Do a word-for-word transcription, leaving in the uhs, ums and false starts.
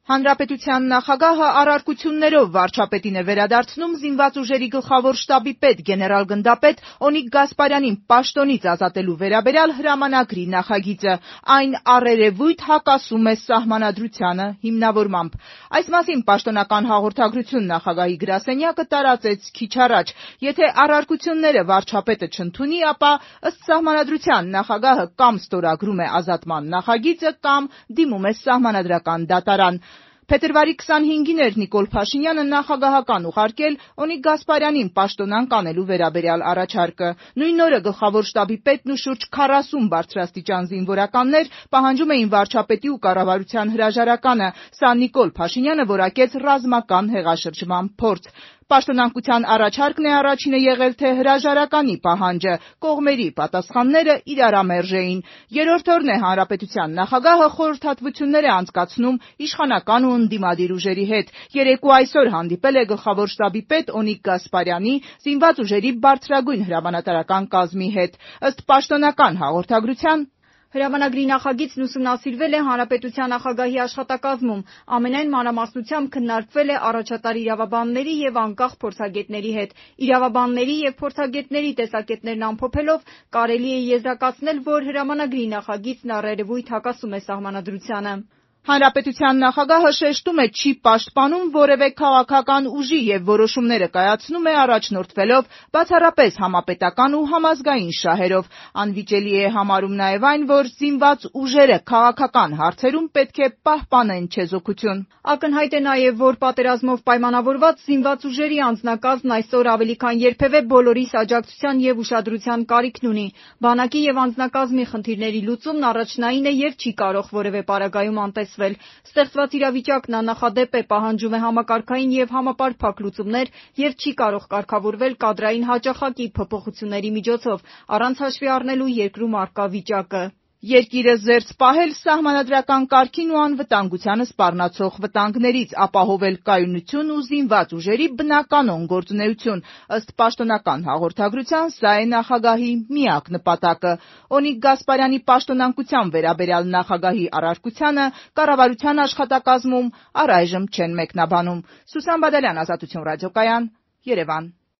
Հանրապետության նախագահը առարկություններով վարչապետին է վերադարձնում զինված ուժերի գլխավոր շտաբի պետ գեներալ-գնդապետ Օնիկ Գասպարյանին պաշտոնից ազատելու վերաբերյալ հրամանագրի նախագիծը։ Այն առերևույթ հակասում է Սահմանադրությանը հիմնավորմամբ։ Այս մասին պաշտոնական հաղորդագրություն նախագահի գրասենյակը տարածեց քիչ առաջ։ Եթե առարկությունները վարչապետը չընդունի, ապա ըստ Սահմանադրության նախագահը կամ ստորագրում է ազատման նախագիծը, կամ դիմում է Սահմանադրական դատարան։ Փետրվարի քսանհինգին էր Նիկոլ Փաշինյանը նախագահական ուղարկել Օնիկ Գասպարյանին պաշտոնանկ անելու վերաբերյալ առաջարկը։ Նույն օրը գլխավոր շտաբի պետն ու շուրջ քառասուն բարձրաստիճան զինվորականներ պահանջում էին վարչապետի ու կառավարության հրաժարականը։ Սա Նիկոլ Փաշինյանը որակեց ռազմական հեղաշրջման փորձ։ Պաշտոնանկության առաջարկն է առաջինը եղել, թե հրաժարականի պահանջը։ Կողմերի պատասխանները իրարամերժ էին։ Երրորդ օրն է հանրապետության նախագահը խորհրդատվություններ է անցկացնում իշխանական ու ընդդիմադիր ուժերի հետ։ Երեկո այսօր հանդիպել է գլխավոր շտաբի պետ Օնիկ Գասպարյանի զինված ուժերի բարձրագույն հրամանատարական կազմի հետ։ Ըստ պաշտոնական հաղորդագրության հրամանագրի նախագիծն ուսումնասիրվել է հանրապետության նախագահի աշխատակազմում, ամենայն մանրամասնությամբ քննարկվել է առաջատար իրավաբանների և անկախ փորձագետների հետ։ Իրավաբանների և փորձագետների տեսակետներն ամփոփելով կարելի է եզրակացնել, որ հրամանագրի նախագիծն առերևույթ հակասում է Սահմանադրությանը։ Հանրապետության նախագահը շեշտում է չի պաշտպանում որևէ քաղաքական ուժի և որոշումները կայացնում է առաջնորդվելով բացառապես համապետական ու համազգային շահերով։ Անվիճելի է համարում նաև այն, որ զինված ուժերը քաղաքական հարցերում պետք է պահպանեն չեզոքություն։ Ակնհայտ է նաև, որ պատերազմով պայմանավորված զինված ուժերի անձնակազմն այսօր ավելի քան երբևէ բոլորիս աջակցության և ուշադրության կարիքն ունի։ Բանակի և անձնակազմի խնդիրների լուծումն առաջնային է և չի կարող որևէ պարագայում անտեսվել։ Ստեղծված իրավիճակն աննախադեպ է, պահանջում է համակարգային և համապարփակ լուծումներ և չի կարող կարգավորվել կադրային հաճախակի փոփոխությունների միջոցով, առանց հաշվի առնելու երկրում առկա վիճակը։ Երկիրը զերծ պահել սահմանադրական կարգին ու անվտանգությանը սպառնացող վտանգներից, ապահովել կայունություն ու զինված ուժերի բնականոն գործունեություն։ Ըստ պաշտոնական հաղորդագրության սա է նախագահի միակ նպատակը։ Օնիկ Գասպարյանի պաշտոնանկության վերաբերյալ նախագահի առարկությանը կառավարության աշխատակազմում առայժմ չեն մեկնաբանում։ Սուսան Բադալյան, Ազատություն ռադիոկայան, Երևան։